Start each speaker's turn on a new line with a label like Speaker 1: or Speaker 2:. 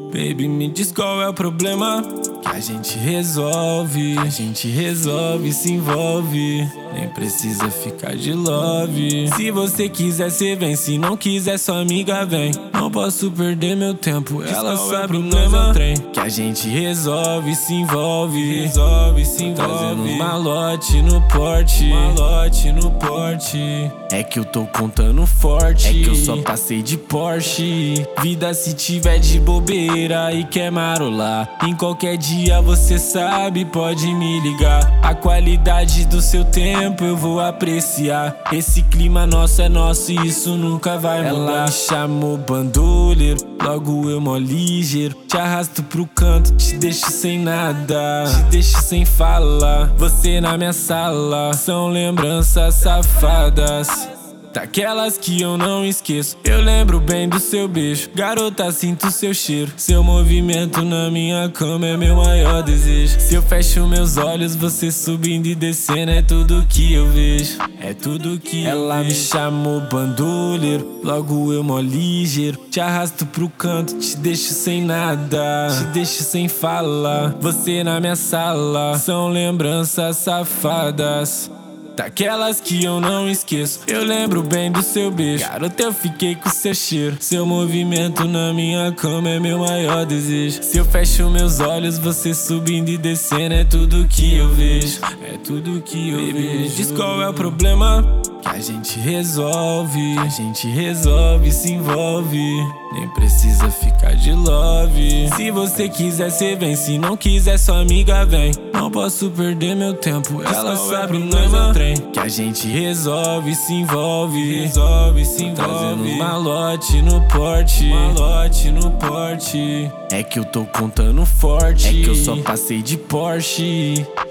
Speaker 1: Baby, me diz qual é o problema que a gente resolve, se envolve. Nem precisa ficar de love. Se você quiser, cê vem. Se não quiser, sua amiga vem. Não posso perder meu tempo. Ela sabe o problema que a gente resolve, se envolve. Trazendo um malote no porte. É que eu tô contando forte. É que eu só passei de Porsche. Vida se tiver de bobeira e quer marolar. Em qualquer dia você sabe, pode me ligar. A qualidade do seu tempo eu vou apreciar. Esse clima nosso é nosso e isso nunca vai mudar. Ela me chamou bandoleiro, logo eu mó ligeiro. Te arrasto pro canto, te deixo sem nada, te deixo sem fala. Você na minha sala, são lembranças safadas, daquelas que eu não esqueço. Eu lembro bem do seu beijo, garota, sinto seu cheiro. Seu movimento na minha cama é meu maior desejo. Se eu fecho meus olhos, você subindo e descendo, é tudo que eu vejo, é tudo que ela me chamou bandoleiro, logo eu mó ligeiro. Te arrasto pro canto, te deixo sem nada, te deixo sem fala. Você na minha sala, são lembranças safadas, daquelas que eu não esqueço. Eu lembro bem do seu beijo, garota, eu fiquei com seu cheiro. Seu movimento na minha cama é meu maior desejo. Se eu fecho meus olhos, você subindo e descendo, é tudo que eu vejo, é tudo que eu vejo. Diz qual é o problema que a gente resolve, se envolve. Nem precisa ficar de love. Se você quiser, cê vem. Se não quiser, sua amiga vem. Não posso perder meu tempo. Ela sabe o problema que a gente resolve, se envolve. Trazendo um malote no porte. É que eu tô contando forte. É que eu só passei de Porsche.